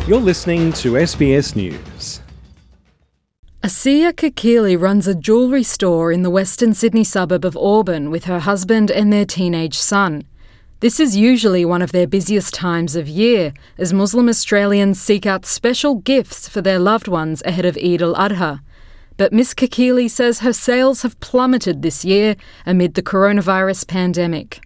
You're listening to SBS News. Asiya Kakili runs a jewellery store in the Western Sydney suburb of Auburn with her husband and their teenage son. This is usually one of their busiest times of year, as Muslim Australians seek out special gifts for their loved ones ahead of Eid al-Adha. But Miss Kakili says her sales have plummeted this year amid the coronavirus pandemic.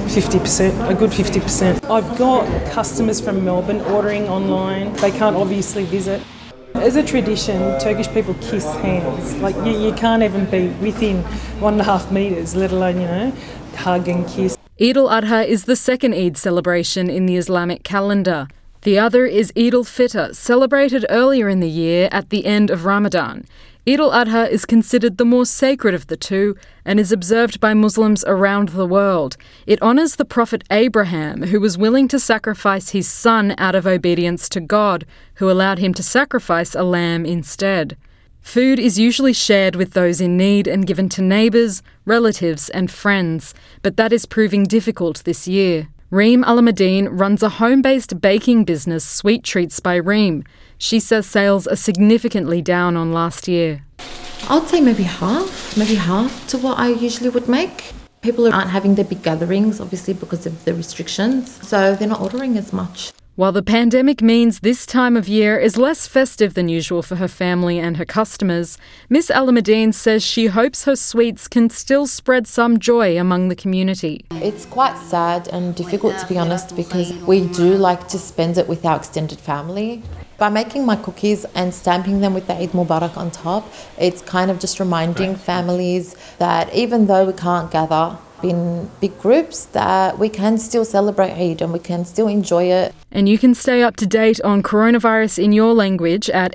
50%, a good 50%. I've got customers from Melbourne ordering online. They can't obviously visit. As a tradition, Turkish people kiss hands. Like you can't even be within 1.5 metres, let alone, hug and kiss. Eid al-Adha is the second Eid celebration in the Islamic calendar. The other is Eid al-Fitr, celebrated earlier in the year at the end of Ramadan. Eid al-Adha is considered the more sacred of the two and is observed by Muslims around the world. It honours the Prophet Abraham, who was willing to sacrifice his son out of obedience to God, who allowed him to sacrifice a lamb instead. Food is usually shared with those in need and given to neighbours, relatives and friends, but that is proving difficult this year. Reem Alamuddin runs a home-based baking business, Sweet Treats by Reem. She says sales are significantly down on last year. I would say maybe half to what I usually would make. People aren't having their big gatherings, obviously, because of the restrictions, so they're not ordering as much. While the pandemic means this time of year is less festive than usual for her family and her customers, Miss Alamuddin says she hopes her sweets can still spread some joy among the community. It's quite sad and difficult, to be honest, because we do like to spend it with our extended family. By making my cookies and stamping them with the Eid Mubarak on top, it's kind of just reminding families that even though we can't gather in big groups, that we can still celebrate Eid and we can still enjoy it. And you can stay up to date on coronavirus in your language at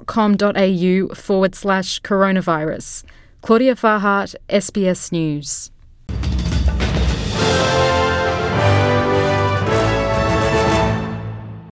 sbs.com.au/coronavirus. Claudia Farhat, SBS News.